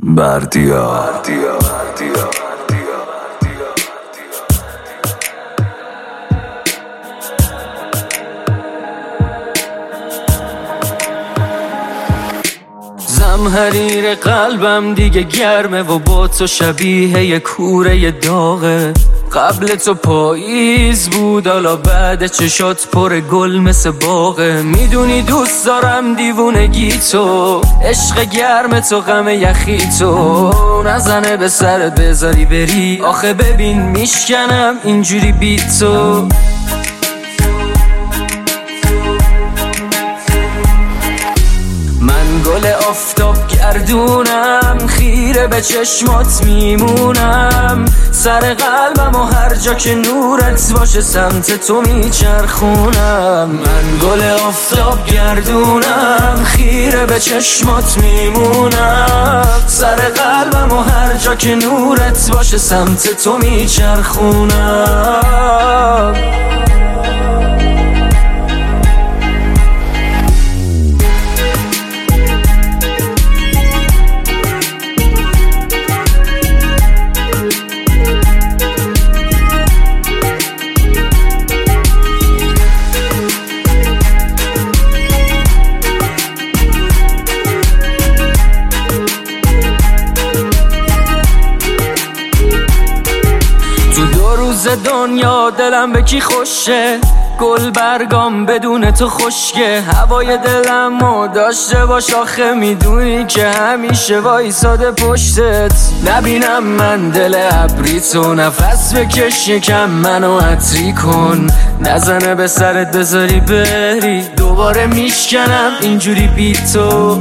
بردیا. زمهریر قلبم دیگه گرمه و با تو شبیه یه کوره داغه. قبل تو پاییز بود، حالا بعد چشات پر گل مثل باغه. میدونی دوست دارم دیوونگی تو، عشق گرم تو، غم یخی تو. نزنه به سرت بذاری بری، آخه ببین میشکنم اینجوری بی تو. من گل آفتاب گردونم، خیره به چشمات میمونم. سر قلبم و هر جا که نورت باشه سمت تو میچرخونم. من گل آفتاب گردونم، خیره به چشمات میمونم. سر قلبم و هر جا که نورت باشه سمت تو میچرخونم. دنیا دلم به کی خوشه، گل برگام بدون تو خشکه. هوای دلمو داشته باش، آخه میدونی که همیشه وایساده پشتت. نبینم من دل ابری تو، نفس بکش یکم منو عطری کن. نزنه به سرت بذاری بری، دوباره میشکنم اینجوری بی تو.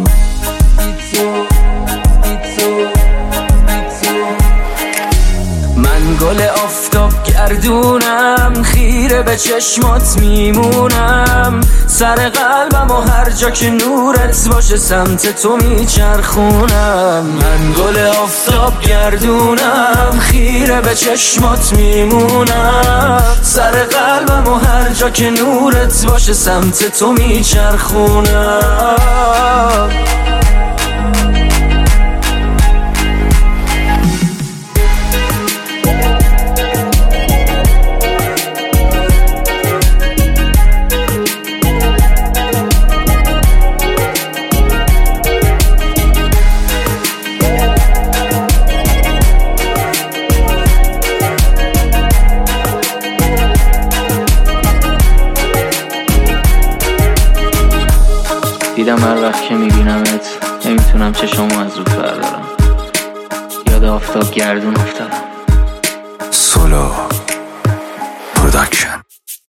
من گل آفتاب گردونم، خیره به چشمات میمونم. سر قلبم و هر جا که نورت باشه سمت تو میچرخونم. من گل آفتاب گردونم، خیره به چشمات میمونم. سر قلبم و هر جا که نورت باشه سمت تو میچرخونم. دیدم هر وقت که میبینمت نمیتونم چشامو از رود بردارم. یاد آفتاب گردون افتادم. سولا